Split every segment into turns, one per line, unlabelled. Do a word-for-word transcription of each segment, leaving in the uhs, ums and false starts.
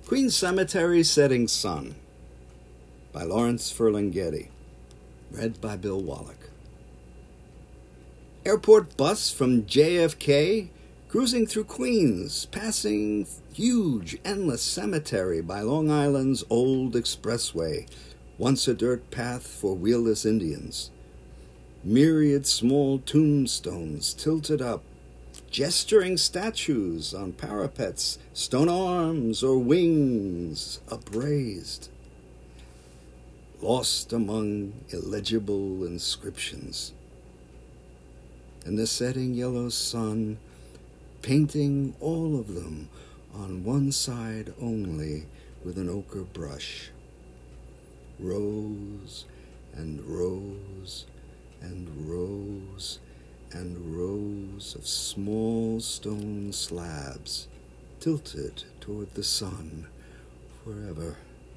Queen Cemetery Setting Sun by Lawrence Ferlinghetti. Read by Bill Wallach. Airport bus from J F K cruising through Queens, passing huge, endless cemetery by Long Island's old expressway, once a dirt path for wheelless Indians. Myriad small tombstones tilted up, gesturing statues on parapets, stone arms or wings upraised, lost among illegible inscriptions. And the setting yellow sun, painting all of them on one side only with an ochre brush. Rows and rows and rows and rows of small stone slabs tilted toward the sun forever.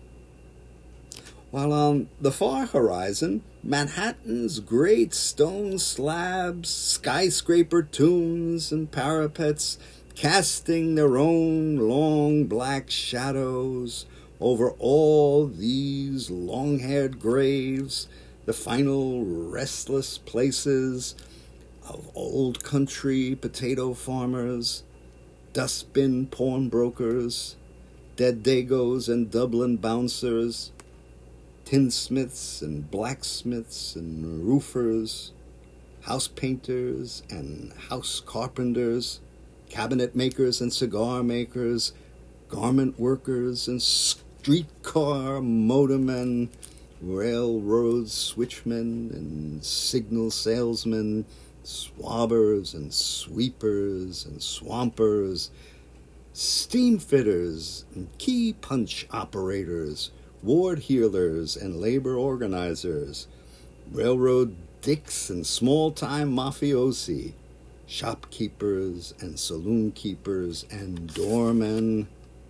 While on the far horizon, Manhattan's great stone slabs, skyscraper tombs, and parapets casting their own long black shadows over all these long-haired graves, the final restless places of old country potato farmers, dustbin pawnbrokers, dead dagos and Dublin bouncers, tinsmiths and blacksmiths and roofers, house painters and house carpenters, cabinet makers and cigar makers, garment workers and streetcar motormen, railroad switchmen and signal salesmen, swabbers and sweepers and swampers, steam fitters and key punch operators, ward healers and labor organizers, railroad dicks and small-time mafiosi, shopkeepers and saloon keepers and doormen,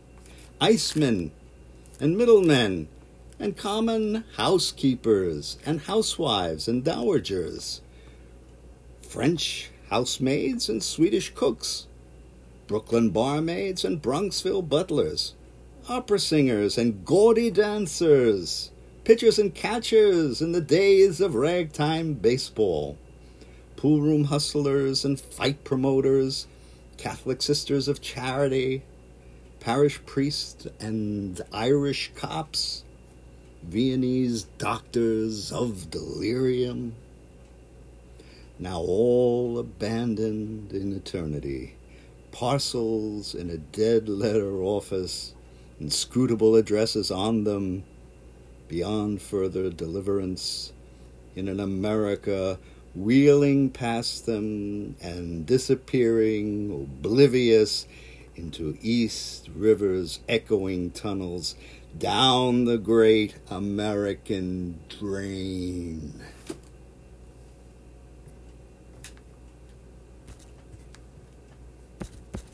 icemen and middlemen and common housekeepers and housewives and dowagers, French housemaids and Swedish cooks, Brooklyn barmaids and Bronxville butlers, opera singers and gaudy dancers, pitchers and catchers in the days of ragtime baseball, pool room hustlers and fight promoters, Catholic sisters of charity, parish priests and Irish cops, Viennese doctors of delirium, now all abandoned in eternity, parcels in a dead letter office, inscrutable addresses on them, beyond further deliverance, in an America wheeling past them and disappearing, oblivious, into East River's echoing tunnels, down the great American drain.